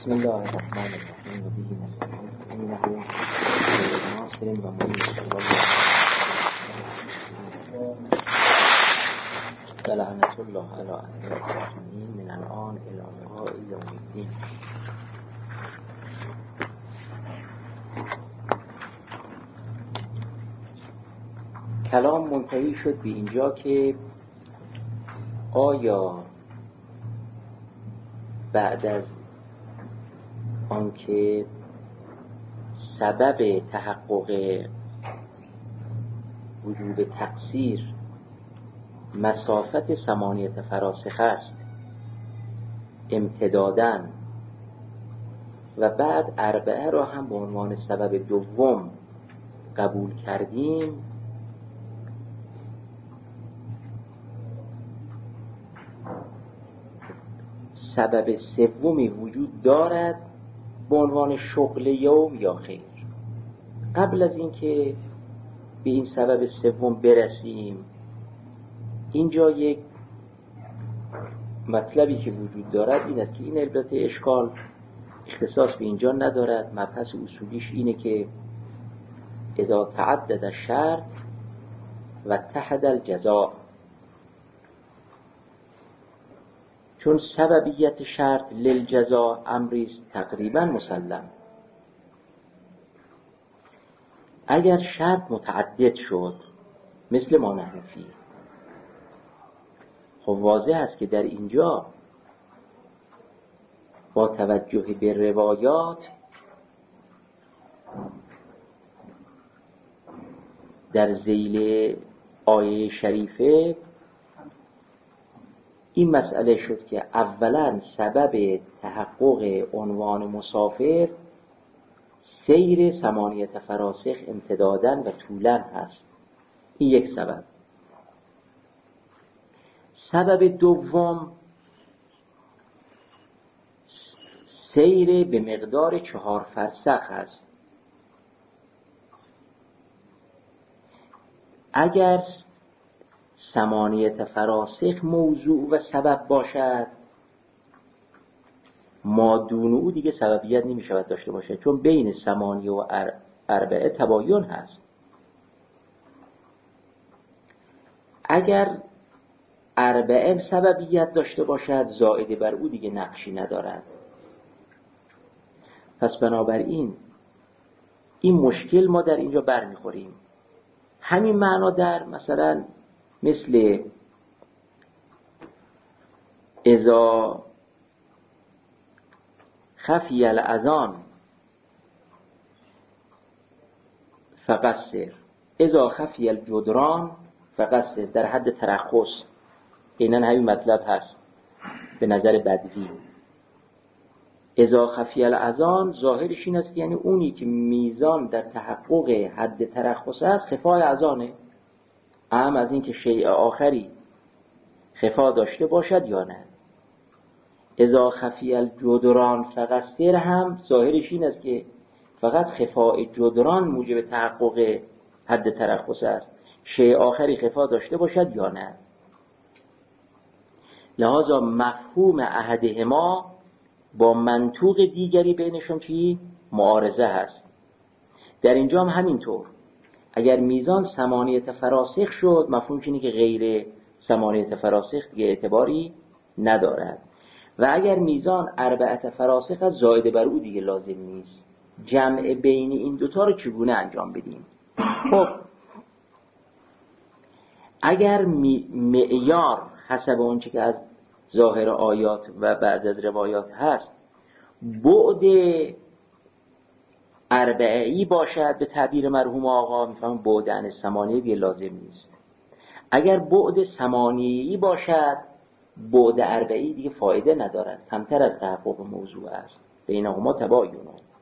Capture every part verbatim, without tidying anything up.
بسم الله الرحمن الرحیم و به نستعین انه ناصر و معین و لعنت الله علی اعدائهم من الان الی لقاء یوم الدین. کلام منتهی شد به اینجا که آیا بعد از آنکه سبب تحقق وجوب تقصیر مسافت ثمانیت فراسخ است امتداداً و بعد اربعه را هم به عنوان سبب دوم قبول کردیم، سبب سومی وجود دارد به عنوان شغل یوم یا خیر. قبل از اینکه به این سبب سوم برسیم، اینجا یک مطلبی که وجود دارد این است که این البته اشکال اختصاص به اینجا ندارد. مبحث اصولیش اینه که اذا تعدد الشرط و اتحد الجزاء، چون سببیت شرط للجزاء امری است تقریبا مسلم. اگر شرط متعدد شد مثل ما نحن فیه، خب واضح است که در اینجا با توجه به روایات در ذیل آیه شریفه این مسئله شد که اولا سبب تحقق عنوان مسافر سیر ثمانیت فراسخ امتداداً و طولاً هست. این یک سبب. سبب دوم سیر به مقدار چهار فرسخ است. اگر ثمانیت فراسخ موضوع و سبب باشد، ما دون او دیگه سببیت نمی شود داشته باشد، چون بین ثمانیه و اربعه تباین هست. اگر اربعه سببیت داشته باشد، زائد بر او دیگه نقشی ندارد. پس بنابراین این مشکل ما در اینجا برمیخوریم. همین معنا در مثلا مثل اذا خفی الاذان فقصر، اذا خفی الجدران فقصر، در حد ترخص. اینن همین مطلب هست به نظر بدوی. اذا خفی الاذان ظاهرش این است که یعنی اونی که میزان در تحقق حد ترخص است خفای اذانه، اهم از این که شیء آخری خفا داشته باشد یا نه. اذا خفی الجدران فقصر هم ظاهرش این است که فقط خفای جدران موجب تحقق حد ترخص است، شیء آخری خفا داشته باشد یا نه. لذا مفهوم احدهما با منطوق دیگری بینشون چی؟ معارضه هست. در اینجا هم همینطور. اگر میزان ثمانیت فراسخ شد، مفهوم اینه که غیر ثمانیت فراسخ دیگه اعتباری ندارد، و اگر میزان اربعه فراسخ از زائد بر او دیگه لازم نیست. جمع بین این دوتا رو چگونه انجام بدیم؟ خب اگر معیار حسب اون چی که از ظاهر آیات و بعض از روایات هست بعد اربعه‌ای باشد، به تعبیر مرحوم آقا میفهمم بعد عن ثمانیه دیگه لازم نیست. اگر بعد ثمانیه‌ای باشد، بعد اربعه‌ای دیگه فایده ندارد، کمتر از تحقق موضوع است، بینهما تباین.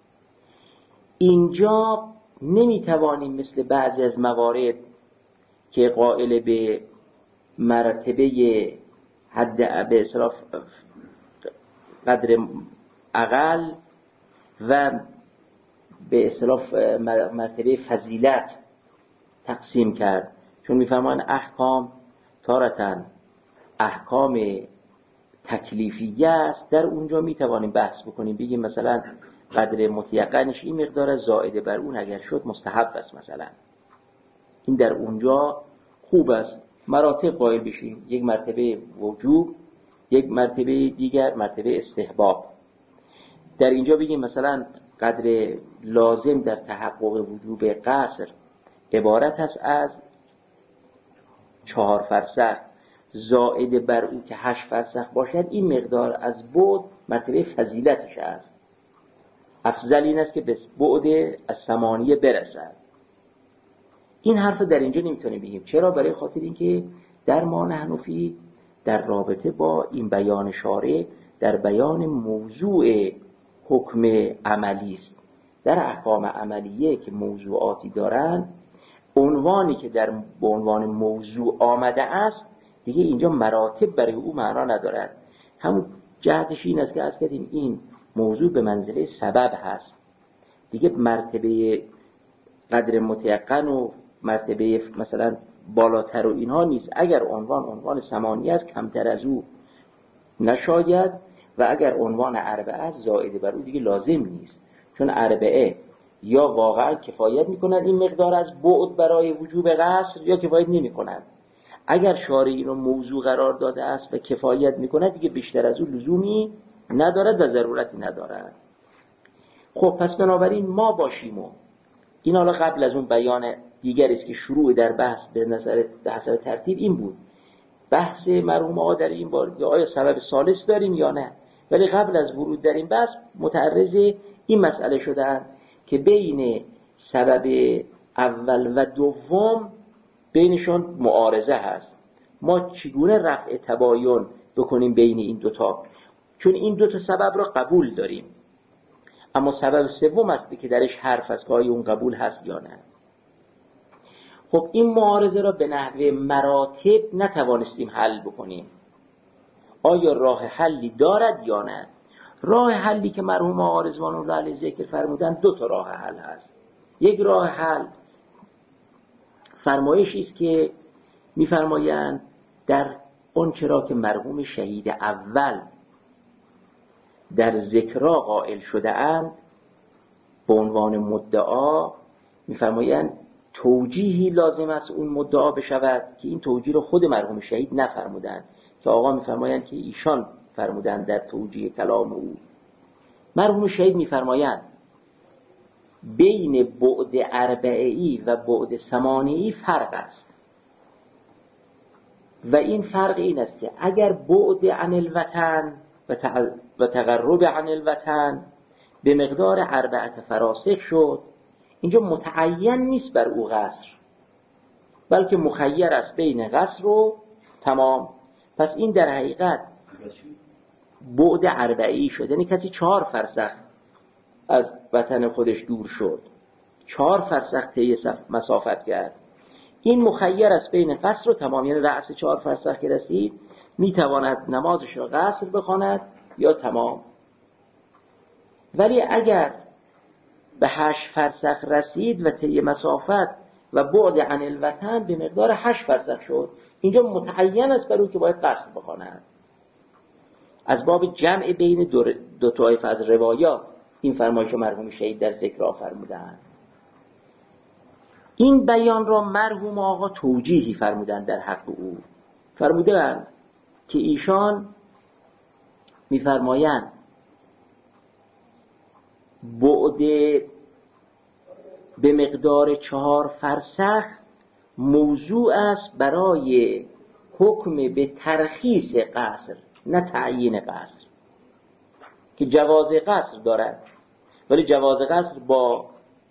اینجا نمیتوانیم مثل بعضی از موارد که قائل به مرتبه حد به اصطلاح قدر اقل و به اصطلاح مرتبه فضیلت تقسیم کرد، چون میفهمان احکام تارتن احکام تکلیفیه است، در اونجا میتوانیم بحث بکنیم، بگیم مثلا قدر متیقنش این مقدار از، زائد بر اون اگر شد مستحب است مثلا. این در اونجا خوب است، مراتب قائل بشیم، یک مرتبه وجوب، یک مرتبه دیگر مرتبه استحباب. در اینجا بگیم مثلا قدر لازم در تحقق وجوب قصر عبارت است از چهار فرسخ، زائد بر او که هشت فرسخ باشد، این مقدار از بعد مرتبه فضیلتش است. افضل این است که به بعد از ثمانیه برسد. این حرف در اینجا نمیتونیم بگیم. چرا؟ برای خاطر اینکه در ما حنفی در رابطه با این بیان شارع در بیان موضوع حکم عملی است. در احکام عملیه که موضوعاتی دارند، عنوانی که در به عنوان موضوع آمده است دیگه اینجا مراتب برای او معنا ندارد. همون جهتش این است که از کردیم این موضوع به منزله سبب هست دیگه، مرتبه قدر متیقن و مرتبه مثلا بالاتر و اینها نیست. اگر عنوان عنوان ثمانی است کمتر از او نشاید، و اگر عنوان اربعه است زائد بر او دیگه لازم نیست، چون اربعه یا واقعا کفایت میکنند این مقدار از بعد برای وجوب قصر یا کفایت نمیکنند. اگر شارع اینو موضوع قرار داده است و کفایت میکند دیگه بیشتر از او لزومی ندارد و ضرورتی ندارد. خب پس بنابراین ما باشیم و این حالا قبل از اون بیان دیگری است که شروع در بحث به نظر به حسب ترتیب این بود، بحث مرحوم آقا در این بار یا آیا سبب ثالث داریم یا نه. ولی قبل از ورود در این بحث متعرض این مسئله شدن که بین سبب اول و دوم بینشون معارضه هست. ما چگونه رفع تباین بکنیم بین این دوتا؟ چون این دوتا سبب را قبول داریم، اما سبب سوم است که درش حرف است که آیا اون قبول هست یا نه. خب این معارضه را به نحو مراتب نتوانستیم حل بکنیم. آیا راه حلی دارد یا نه؟ راه حلی که مرحوم آقا رضوان الله علیه ذکر فرمودن دو تا راه حل هست. یک راه حل فرمایشی است که می‌فرمایند در اون چرا که مرحوم شهید اول در ذکرها قائل شده اند به عنوان مدعا، می‌فرمایند توجیهی لازم است اون مدعا بشود که این توجیه رو خود مرحوم شهید نفرمودند، که آقا می‌فرمایند که ایشان فرمودند در توجیه کلام او. مرحوم شهید می‌فرمایند بین بعد اربعی و بعد ثمانیی فرق است، و این فرق این است که اگر بعد عن الوطن و تقرب عن الوطن به مقدار اربعه فراسخ شد، اینجا متعین نیست بر او قصر، بلکه مخیر است بین قصر و تمام. پس این در حقیقت بعد اربعی شد، یعنی کسی چهار فرسخ از وطن خودش دور شد، چهار فرسخ طی مسافت کرد، این مخیر است بین قصر و تمام، یعنی رأس چهار فرسخ که رسید میتواند نمازش را قصر بخواند یا تمام. ولی اگر به هشت فرسخ رسید و طی مسافت و بعد عن الوطن به مقدار هشت فرسخ شد، اینجا متعین است بر او که باید قصر بخواند. از باب جمع بین دو, دو طایفه از روایات این فرمایش مرحوم شهید در ذکر فرمودند. این بیان را مرحوم آقا توجیهی فرمودند در حق او. فرمودند که ایشان میفرمایند بعد به مقدار چهار فرسخ موضوع است برای حکم به ترخیص قصر، نه تعیین قصر، که جواز قصر دارد ولی جواز قصر با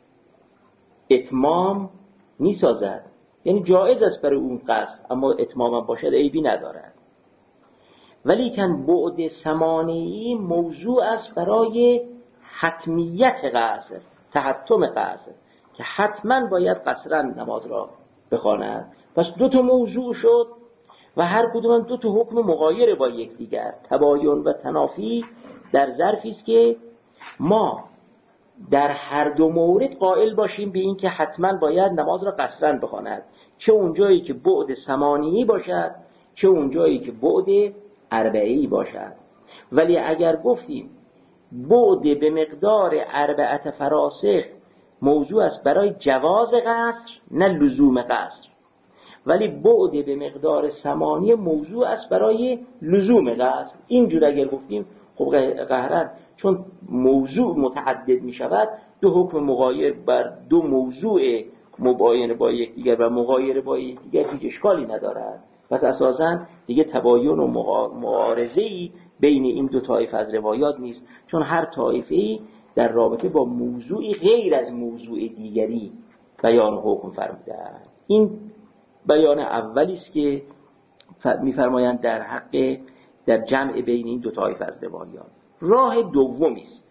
اتمام نیسازد، یعنی جایز است برای اون قصر اما اتمام هم باشد عیبی ندارد. ولی کن بعد ثمانیی موضوع است برای حتمیت قصر، تحتم قصر، که حتما باید قصرا نماز را بخواند. پس دو تا موضوع شد و هر کدوم دو تا حکم مغایر با یکدیگر. تباین و تنافی در ظرفی است که ما در هر دو مورد قائل باشیم به این که حتما باید نماز را قصرا بخواند، چه اونجایی که بعد ثمانیی باشد چه اونجایی که بعد اربعه‌ای باشد. ولی اگر گفتیم بعد به مقدار اربعه فراسخ موضوع است برای جواز قصر نه لزوم قصر، ولی بعد به مقدار ثمانیه موضوع است برای لزوم قصر. اینجور اگر گفتیم خب قهرن چون موضوع متعدد می شود دو حکم مغایر بر دو موضوع مباین با یکدیگر و مغایر با یکدیگر هیچ اشکالی ندارد. پس اساساً دیگه تباین و معارضه‌ای بین این دو طایفه از روایات نیست، چون هر طایفه‌ای در رابطه با موضوعی غیر از موضوع دیگری بیان حکم فرمودند. این بیان اولی است که می‌فرمایند در حق در جمع بین این دو طایفه از روایات. راه دومی است.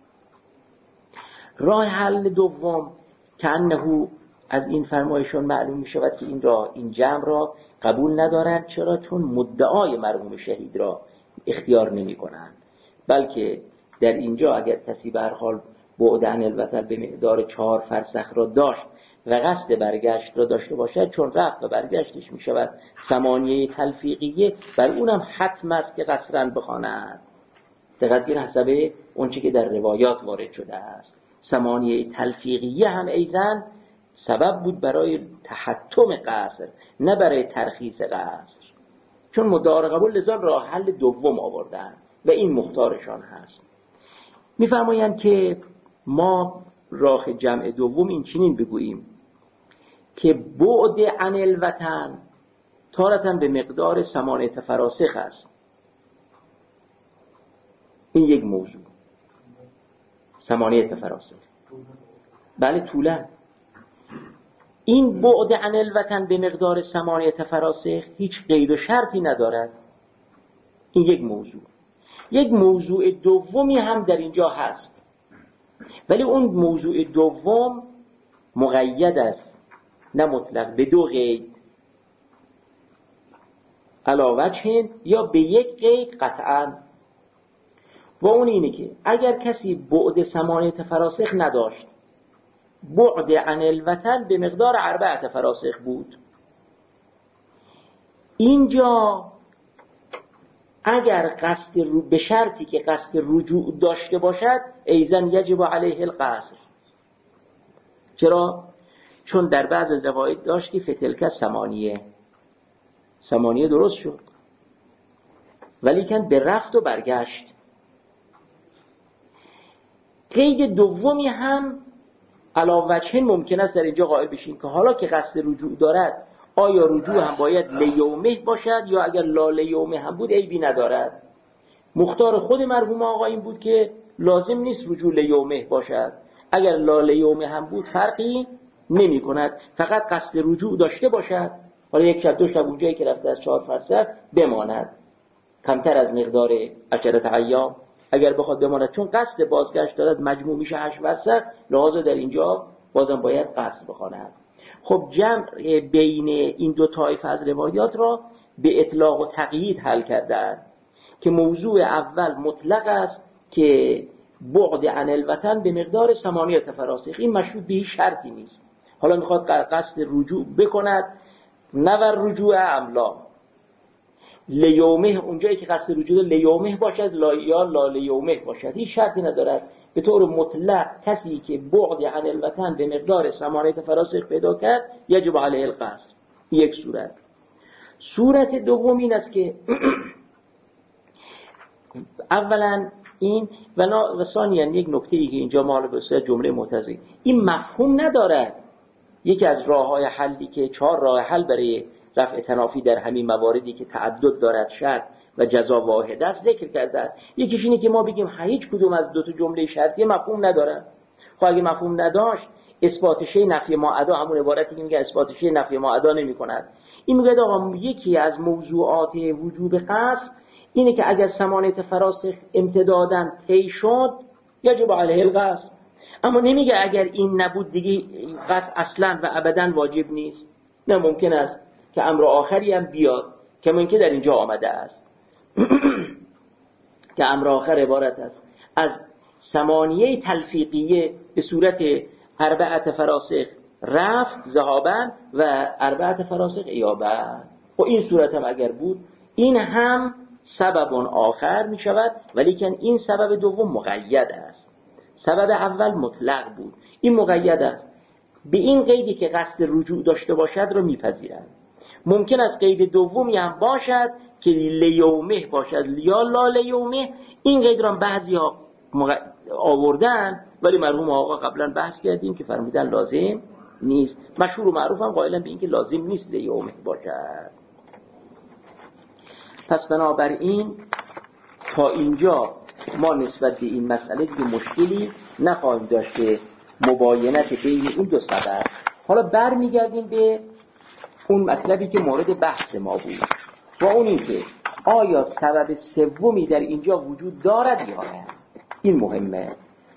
راه حل دوم که انه از این فرمایشون معلوم می شود که این را این جمع را قبول ندارند. چرا؟ چون مدعای مرحوم شهید را اختیار نمی کنند، بلکه در اینجا اگر کسی به هر حال بعد عن الوطن به مقدار چهار فرسخ را داشت و قصد برگشت را داشته باشد، چون رفت و برگشتش می شود ثمانیه تلفیقیه، بر اونم حتم است که قصرن بخواند. دقیق این حسبه اون چی که در روایات وارد شده است. ثمانیه تلفیقیه هم ایزن سبب بود برای تحتم قصر نه برای ترخیص قصر، چون مدعا قبول لذا راه حل دوم آوردن و این مختارشان هست. میفرمایند که ما راه جمع دوم این چنین بگوییم که بعد عن الوطن تارتاً به مقدار ثمانیه فراسخ است. این یک موضوع ثمانیه فراسخ، بله طولا. این بعد عن الوطن به مقدار ثمانیه فراسخ هیچ قید و شرطی ندارد. این یک موضوع. یک موضوع دومی هم در اینجا هست، ولی اون موضوع دوم مقید است نه مطلق، به دو قید علی وجه یا به یک قید قطعاً. و اون اینه که اگر کسی بعد ثمانیه فراسخ نداشت، بعد عن الوطن به مقدار اربعه فراسخ بود، اینجا اگر قصد رو به شرطی که قصد رجوع داشته باشد ایزن یجب علیه القصر. چرا؟ چون در بعض از روایات داشتی فتلک ثمانیه ثمانیه درست شد، ولی کن به رفت و برگشت. قید دومی هم علاوه وجهین ممکن است در اینجا قائل بشین که حالا که قصد رجوع دارد آیا رجوع هم باید لیومه باشد یا اگر لا لیومه هم بود عیبی ندارد. مختار خود مرحوم آقا این بود که لازم نیست رجوع لیومه باشد، اگر لا لیومه هم بود فرقی نمی کند، فقط قصد رجوع داشته باشد. حالا یک شب دو شب اونجایی که رفته از چهار فرسخ بماند، کمتر از مقدار عشرت ایام اگر بخواد بماند، چون قصد بازگشت دارد مجموع میشه هشت فرسخ، لحاظا در اینجا بازم باید قصد بخواند. خب جمع بین این دو طایفه از روایات را به اطلاق و تقیید حل کردند که موضوع اول مطلق است که بعد عن الوطن به مقدار ثمانیه فراسخ، این مشروط به هیچ شرطی نیست. حالا میخواد قصد رجوع بکند نور رجوع املا لیومه، اونجایی که قصد رجوع لیومه باشد لا یا لا لیومه باشد، هیچ شرطی ندارد. به طور مطلق کسی که بعد عن الوطن به مقدار ثمانیه فراسخ پیدا کرد یجب علیه القصر. یک صورت. صورت دوم این است که اولا این و ثانیاً یک نکته ای که اینجا مال به صورت جمله معترضی این مفهوم ندارد. یکی از راه‌های حلی که چهار راه حل برای رفع تنافی در همین مواردی که تعدد دارد شرط و جزا واحد است ذکر کرده. یکیش اینه که ما بگیم هیچ کدوم از دو تا جمله شرطی مفهوم نداره. خب اگه مفهوم نداشت اثبات شی نفی ما ادا همون عبارتی که میگه اثبات شی نفی ما ادا نمی‌کند. این میگه آقا یکی از موضوعات وجوب قصر اینه که اگر ثمانیه فراسخ امتداداً طی شد یجب علیه القصر، اما نمیگه اگر این نبود دیگه قصر اصلاً و ابداً واجب نیست. نه، ممکن است که امر آخری هم بیاد که ممکن در اینجا آمده است که امر آخر عبارت است از ثمانیه تلفیقیه به صورت اربعه فراسخ رفت ذهابن و اربعه فراسخ ایابن. و این صورت هم اگر بود این هم سبب آخر می شود، ولیکن این سبب دوم مقید است. سبب اول مطلق بود، این مقید است. به این قیدی که قصد رجوع داشته باشد رو میپذیرند. ممکن است قید دومی هم باشد که لیومه باشد یا لا لیومه. این قید را بعضی ها آوردن، ولی مرحوم آقا قبلا بحث کردیم که فرمودن لازم نیست. مشهور و معروف هم قائلن به این که لازم نیست لیومه باشد. پس بنابراین تا اینجا ما نسبت به این مسئله دیگه مشکلی نخواهیم داشت که مباینت بین این دو سبب. حالا برمیگردیم به اون مطلبی که مورد بحث ما بود و اون این که آیا سبب سومی در اینجا وجود دارد یا نه. این مهمه.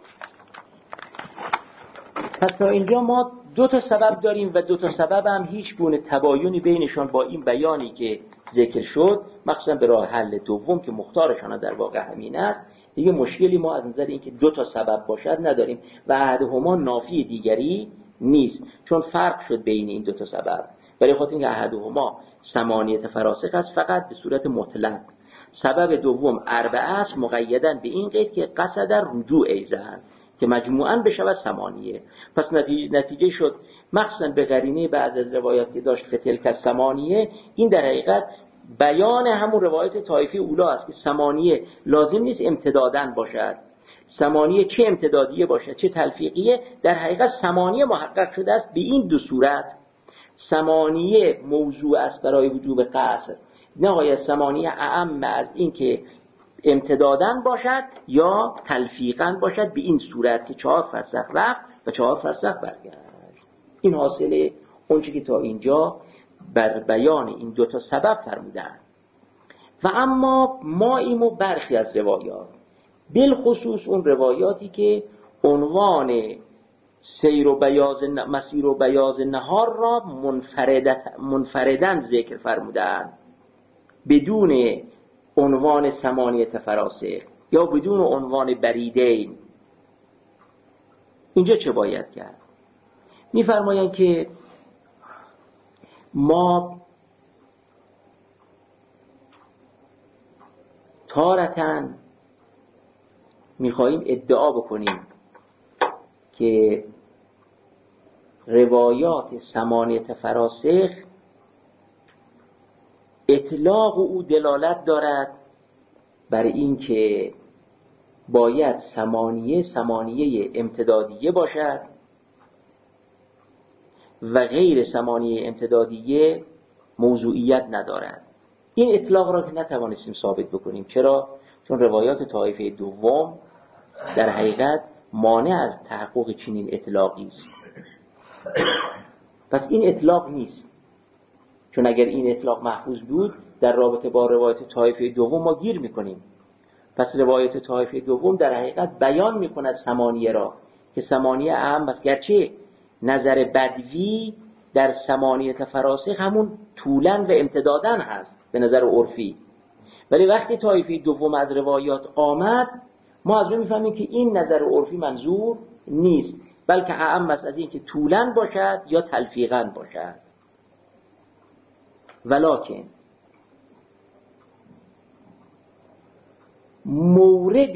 پس تا اینجا ما دو تا سبب داریم و دو تا سبب هم هیچ گونه تباینی بینشان با این بیانی که ذکر شد، مخصوصا به راه حل دوم که مختارشان در واقع همین است، دیگه مشکلی ما از نظر اینکه دو تا سبب باشد نداریم و احدهما نافی دیگری نیست، چون فرق شد بین این دو تا سبب. ولی خاطر اینکه احدهما ثمانیه فراسخ است فقط به صورت مطلق. سبب دوم اربعه است مقیدن به این قید که قصد در رجوع ایزن که مجموعاً بشود ثمانیه. پس نتیجه, نتیجه شد مخصوصاً به قرینه بعض از روایات که داشت فتلک ثمانیه، این در حقیقت بیان همون روایت طایفه اولا است که ثمانیه لازم نیست امتدادن باشد. ثمانیه چه امتدادیه باشد چه تلفیقیه، در حقیقت ثمانیه محقق شده است به این دو صورت. ثمانیه موضوع است برای وجوب قصر، نهایت ثمانیه اعم از این که امتدادن باشد یا تلفیقا باشد به این صورت که چهار فرسخ رفت و چهار فرسخ برگشت. این حاصله اونچه که تا اینجا بر بیان این دو تا سبب فرمودن. و اما ما ایمو برخی از روایات، بالخصوص اون روایاتی که عنوان سیر و بیاض مسیر و بیاض نهار را منفردن ذکر فرمودن بدون عنوان ثمانیه فراسخ یا بدون عنوان بریدین. اینجا چه باید کرد؟ می‌فرمایند که ما تارتاً می‌خواهیم ادعا بکنیم که روایات ثمانیه فراسخ اطلاق او دلالت دارد بر این که باید ثمانیه ثمانیه امتدادیه باشد و غیر ثمانیه امتدادیه موضوعیت ندارد. این اطلاق را که نتوانستیم ثابت بکنیم. چرا؟ چون روایات طایفه دوم در حقیقت مانع از تحقق چنین اطلاقی است. پس این اطلاق نیست، چون اگر این اطلاق محفوظ بود در رابطه با روایت طایفه دوم ما گیر میکنیم. پس روایت طایفه دوم در حقیقت بیان میکند ثمانیه را که ثمانیه اهم است، گرچه نظر بدوی در ثمانیه فراسخ همون طولن و امتدادن هست به نظر عرفی، ولی وقتی طایفه دوم از روایات آمد ما از اون میفهمیم که این نظر عرفی منظور نیست، بلکه اهم است از این که طولن باشد یا تلفیقا باشد. ولکن مورد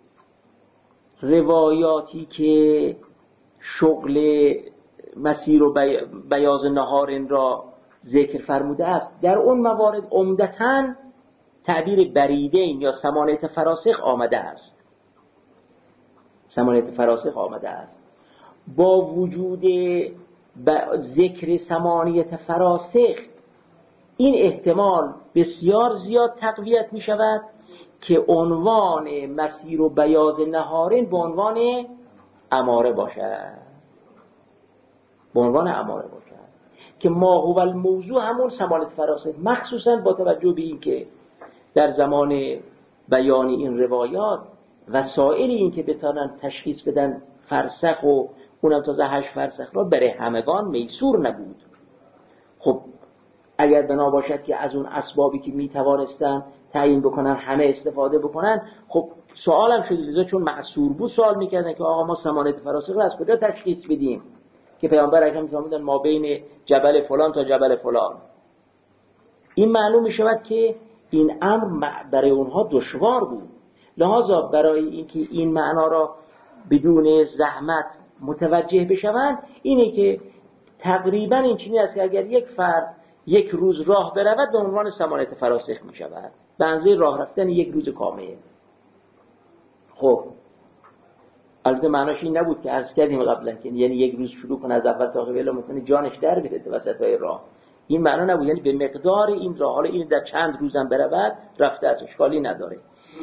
روایاتی که شغل مسیر و بیاض نهارن را ذکر فرموده است، در اون موارد عمدتاً تعبیر بریدین یا ثمانیه فراسخ آمده است. ثمانیه فراسخ آمده است. با وجود ذکر ثمانیه فراسخ این احتمال بسیار زیاد تقویت می شود که عنوان مسیر و بیاض نهارین به عنوان اماره باشد، به عنوان اماره باشد که ما هو الموضوع همون ثمانیه فراسخ، مخصوصا با توجه به این که در زمان بیان این روایات وسائل این که بتانن تشخیص بدن فرسخ و اونم تازه هشت فرسخ را برای همگان میسور نبود. خب اگر بنا باشد که از اون اسبابی که میتوانستن تعیین بکنن همه استفاده بکنن، خب سوالم شد لذا چون معصور بود سوال میکردن که آقا ما ثمانیه فراسخ را از کجا تشخیص بدیم که پیامبر اکرم میفرمودن ما بین جبل فلان تا جبل فلان. این معلوم میشود که این امر برای اونها دشوار بود. لذا برای اینکه این معنا را بدون زحمت متوجه بشوند، اینه که تقریبا این چنین است که اگر یک فرد یک روز راه برود به عنوان ثمانیت فراسخ می شود، به اندازه راه رفتن یک روز کامل. خب البته معناش این نبود که عرض کردیم قبلا که یعنی یک روز شروع کنه از اول تا آخر ممکنه جانش در بره وسطای راه، این معنا نبود. یعنی به مقدار این راه، حالا این در چند روزم برود رفته از اشکالی نداره.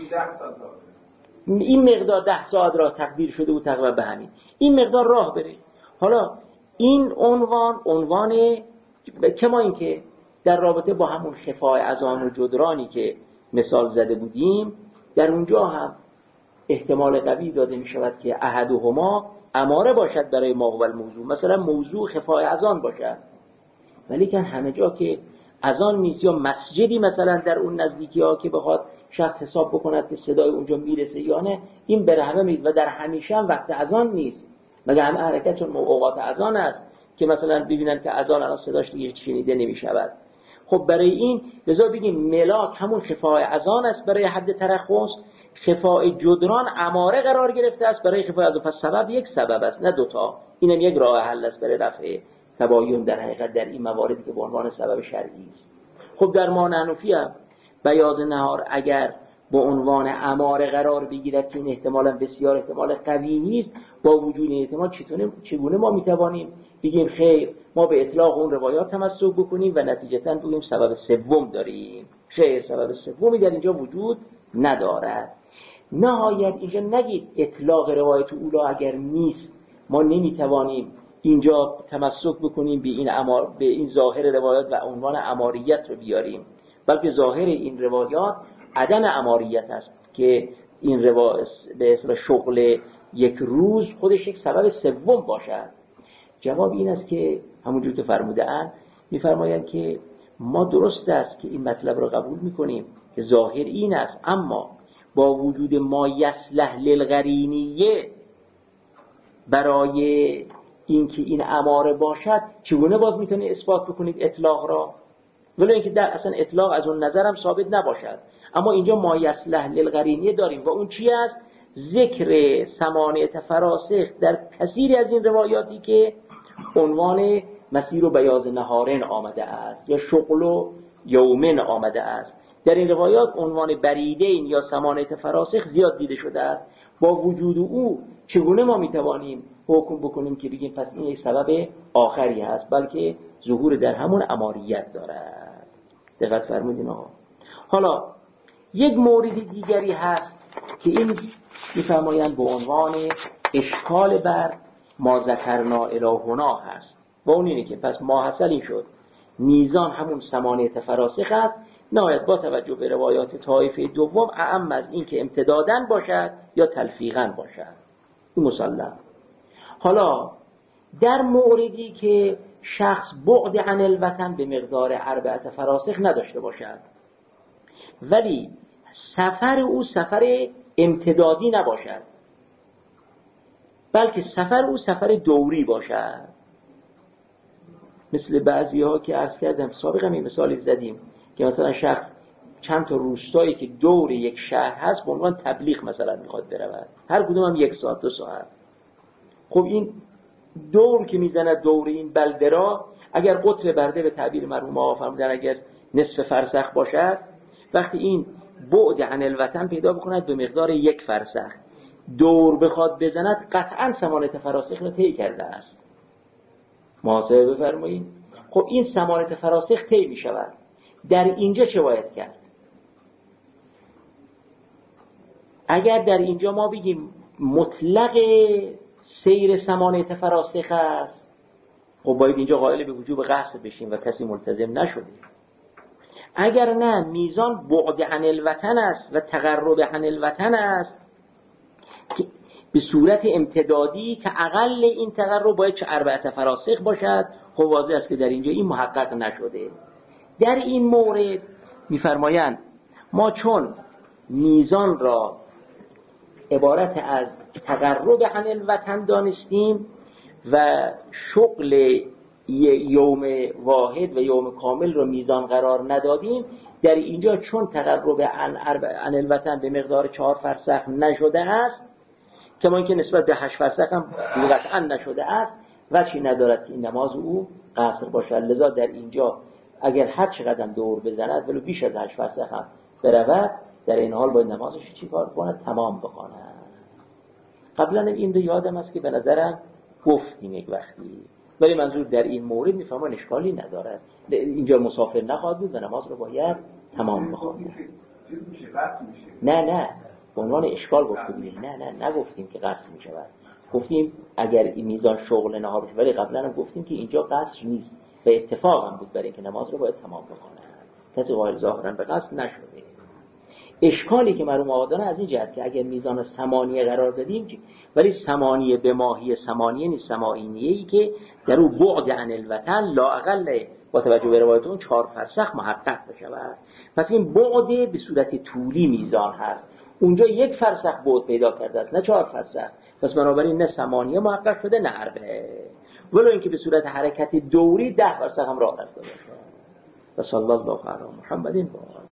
این مقدار ده ساعت راه تقدیر شده و تقریبا به همین این مقدار راه بره. حالا این عنوان عنوان کما این که در رابطه با همون خفای اذان و جدرانی که مثال زده بودیم، در اونجا هم احتمال قوی داده می شود که احدهما اماره باشد برای ما و الموضوع، مثلا موضوع خفای اذان باشد، ولی که همه جا که اذان نیست یا مسجدی مثلا در اون نزدیکی ها که بخواد شخص حساب بکند که صدای اونجا میرسه یا نه، این بر همه میاد و در همیشه هم وقت اذان نیست، مگه همه حرکت چون اوقات اذان است که مثلا ببینن که اذان الان صداش دیگه شنیده نمیشود. خب برای این لذا بگیم ملاک همون خفای اذان است برای حد ترخص، خفای جدران اماره قرار گرفته است برای خفای اذان، پس سبب یک سبب است نه دوتا. اینم یک راه حل است برای رفع تباین در حقیقت در این مواردی که به عنوان سبب شرعی است. خب در ما حنفی هم بیاض نهار اگر با عنوان اماره قرار بگیرد که این احتمالاً بسیار احتمال قوی نیست، با وجود این احتمال چطور چگونه ما میتوانیم بگیم خیر ما به اطلاق اون روایات تمسک بکنیم و نتیجتاً بگیم سبب سوم داریم؟ خیر، سبب سومی در اینجا وجود ندارد. نهایت اینجا نگید اطلاق روایت اولا اگر نیست ما نمیتوانیم اینجا تمسک بکنیم به این امار به این ظاهر روایات و عنوان اماریت رو بیاریم، بلکه ظاهر این روایات عدم اماریت است که این روایت به اسم شغل یک روز خودش یک سبب سوم باشد. جواب این است که همونجور که فرموده‌اند می‌فرمایند که ما درست است که این مطلب رو قبول می‌کنیم که ظاهر این است، اما با وجود ما یصلح للقرینیه برای اینکه این اماره باشد چگونه باز میتونید اثبات بکنید اطلاق را؟ ولی اینکه در اصلا اطلاق از اون نظرم ثابت نباشد، اما اینجا ما یصلح للقرینیه داریم و اون چی است؟ ذکر ثمانیت فراسخ در کثیر از این روایاتی که عنوان مسیر و بیاض نهارن آمده است یا شغل و یومن آمده است. در این روایات عنوان بریدین یا ثمانیت فراسخ زیاد دیده شده است. با وجود او چگونه ما میتوانیم حکم بکنیم که بگیم پس این یک سبب آخری هست، بلکه ظهور در همون اماریت دارد. دقت فرمودین آقا. حالا یک مورد دیگری هست که این میفرمایند به عنوان اشکال بر ما ذکرنا الهنا هست، و اون اینه که پس ما حاصل این شد میزان همون ثمانیت فراسخ است، نهایت با توجه به روایات طایفه دوم اعم از این که امتدادن باشد یا تلفیقا باشد، این مسلم. حالا در موردی که شخص بعد عن الوطن به مقدار اربعه فراسخ نداشته باشد ولی سفر او سفر امتدادی نباشد، بلکه سفر او سفر دوری باشد، مثل بعضی ها که عرض کردم سابقا این مثالی زدیم که مثلا شخص چند تا روستایی که دور یک شهر هست به عنوان تبلیغ مثلا میخواد برود، هر کدوم هم یک ساعت دو ساعت. خب این دور که میزنه دور این بلده را اگر قطر برده به تعبیر مرحوم آقا فرمودن اگر نصف فرسخ باشد، وقتی این بعد عن الوطن پیدا بکند به مقدار یک فرسخ دور بخواد بزند قطعا ثمانیت فراسخ را طی کرده است. محاسبه بفرمایید. خب این ثمانیت فراسخ طی می شود، در اینجا چه باید کرد؟ اگر در اینجا ما بگیم مطلق سیر ثمانیت فراسخ است، خب باید اینجا قائل به وجوب قصد بشیم و کسی ملتزم نشده. اگر نه میزان بعد عن الوطن است و تقرب عن الوطن است که به صورت امتدادی که اقل این تقرب باید چه اربعه فراسخ باشد، خب واضح است که در اینجا این محقق نشده. در این مورد میفرمایند ما چون میزان را عبارت از تقرب عن الوطن دانستیم و شغل یوم واحد و یوم کامل رو میزان قرار ندادیم، در اینجا چون تقرب عن عن الوطن به مقدار چهار فرسخ نشده است، کما اینکه نسبت به هشت فرسخ هم قطعا نشده است، وجهی ندارد که این نماز او قصر باشد. لذا در اینجا اگر هر چقدر دور بزند ولو بیش از هشت فرسخ هم برود، در این حال باید نمازش چی کار کنه؟ تمام بخونه. قبلا این دو یادم است که به نظرم گفتیم یک وقتی، ولی منظور در این مورد میفهمم اشکالی ندارد. اینجا مسافر نخواهد بود و نماز رو باید تمام بخونه. نه نه به عنوان اشکال گفتیم، نه نه نگفتیم که قصر می شود، گفتیم اگر این میزان شغل نهار بشه، ولی قبلا هم گفتیم که اینجا قصر نیست و اتفاق هم بود برای اینکه نماز رو باید تمام بکنه، کسی قائل ظاهرا به قصر نشده. اشکالی که مرحوم آقا دارن از این جهت که اگر میزان ثمانیه قرار دادیم، ولی ثمانیه به ماهی ثمانیه نیست، ثمانیه‌ای که در او بعد عن الوطن لااقل با توجه به روایت اون چهار فرسخ محقق بشود. پس این بعد به صورت طولی میزان هست، اونجا یک فرسخ بعد پیدا کرده است نه چهار فرسخ، پس بنابراین نه ثمانیه محقق شده نه اربعه، ولو اینکه به صورت حرکت دوری ده فرسخ هم راه رفته باشه. و صلی الله علی محمد.